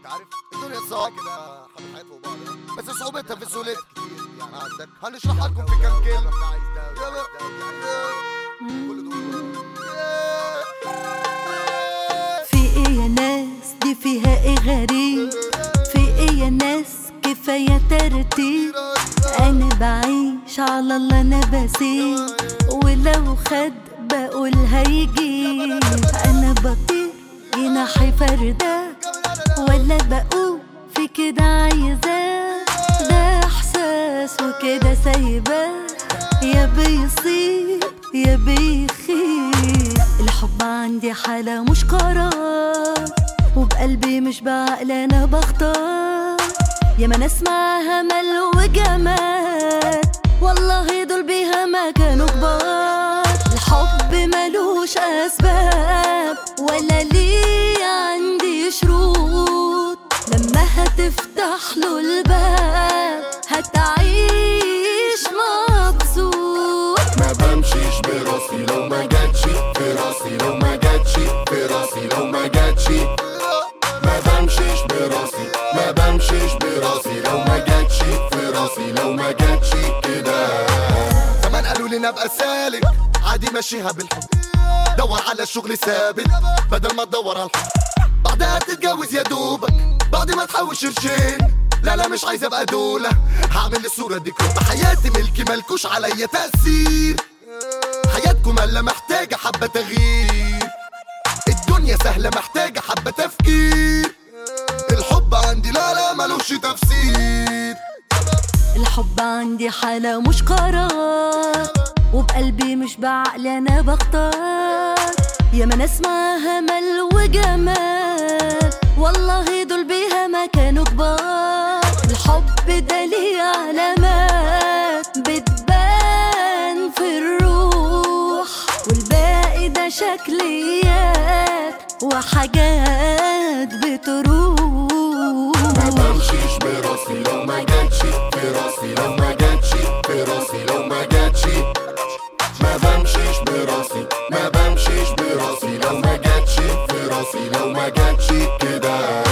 عارف الدنيا صعبة كده، حبة حياة فوق بعض بس صعوبتها في سهولتها كتير يعني. عندك هنشرحها لكم في كام كلمة. كل دول في ايه يا ناس دي فيها ايه غريب؟ في ايه يا ناس كفاية ترتيب؟ انا بعيش على الله انا بسيب، ولو خد بقول هيجيب. انا بطير جناحي فردة، ولا بقول في كده عايزاه. ده احساس وكده سايباه، يا بيصيب يا بيخيب. الحب عندي حالة مش قرار، وبقلبي مش بعقل انا بختار. يا ما ناس معاها مل وجمال، والله دول بيها ما كانوا كبار. الحب ملوش اسباب، ولا ليه عندي شروط. لما هتفتح له الباب هتعيش مبسوط. ما بمشيش براسي لو ما جاتش في راسي، لو ما جاتش في راسي، لو ما جاتش. ما بمشيش براسي، ما بمشيش براسي لو ما جاتش في راسي، لو ما جاتش كده. زمان قالوا لي ابقى سالك عادي ماشيها بالحب، دور على شغل ثابت بدل ما تدور على الحب. بعدها تتجوز يا دوبك بعد ما تحوش قرشين. لا لا مش عايز ابقى دولة، هعمل الصورة دي كلها. حياتي ملكي ملكوش عليا تأثير، حياتكم الا محتاجة حبة تغيير. الدنيا سهلة محتاجة حبة تفكير. الحب عندي لا لا ملوش تفسير. الحب عندي حالة مش قرار، وبقلبي مش بعقل انا بختار. يا ما ناس معاها مل وجمال، والله دول بيها ما كانوا كبار. الحب ده ليه علامات بتبان في الروح، والباقي ده شكليات وحاجات بتروح. ما بمشيش براسي لو ما جاتش في راسي، لو ما جاتش في راسي، لو ما جاتش. ما بمشيش براسي، ما بمشيش براسي لو ما جاتش في راسي، لو ما جاتش كده.